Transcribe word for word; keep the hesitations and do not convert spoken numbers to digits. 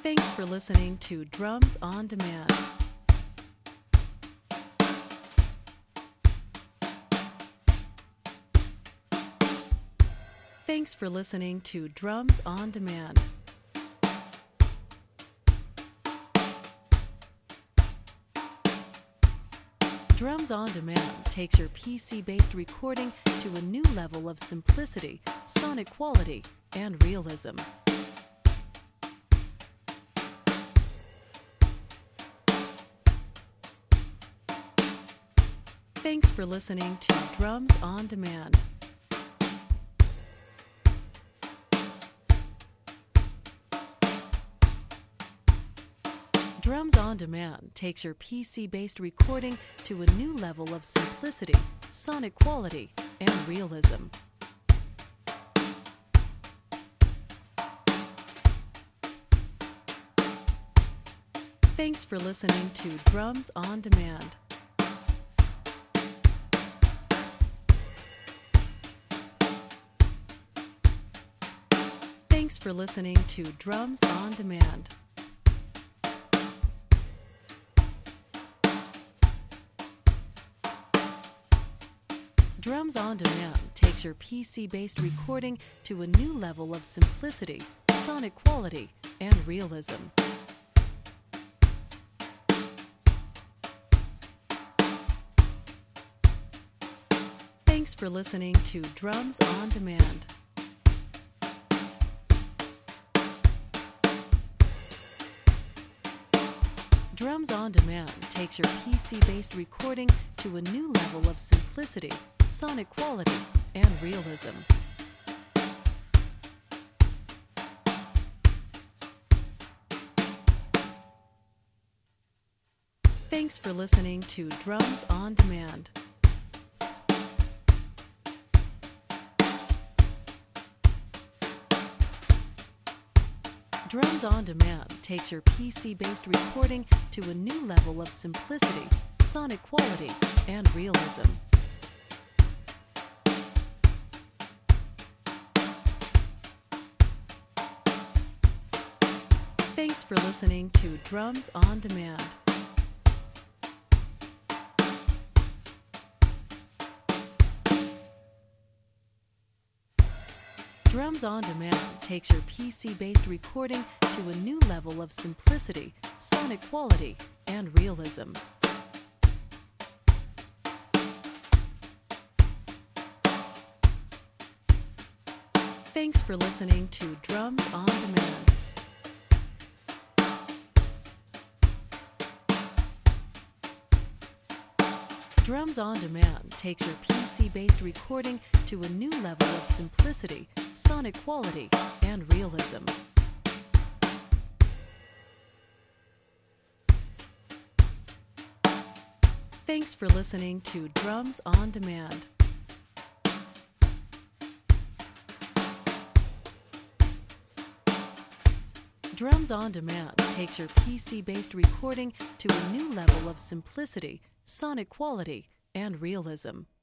Thanks for listening to Drums on Demand. Thanks for listening to Drums on Demand. Drums on Demand takes your P C-based recording to a new level of simplicity, sonic quality, and realism. Thanks for listening to Drums on Demand. Drums on Demand takes your P C-based recording to a new level of simplicity, sonic quality, and realism. Thanks for listening to Drums on Demand. Thanks for listening to Drums on Demand. Drums on Demand takes your P C-based recording to a new level of simplicity, sonic quality, and realism. Thanks for listening to Drums on Demand. Drums on Demand takes your P C-based recording to a new level of simplicity, sonic quality, and realism. Thanks for listening to Drums on Demand. Drums on Demand takes your P C-based recording to a new level of simplicity, sonic quality, and realism. Thanks for listening to Drums on Demand. Drums on Demand takes your P C-based recording to a new level of simplicity, sonic quality, and realism. Thanks for listening to Drums on Demand. Drums on Demand takes your P C-based recording to a new level of simplicity, sonic quality, and realism. Thanks for listening to Drums on Demand. Drums on Demand takes your P C-based recording to a new level of simplicity, sonic quality, and realism.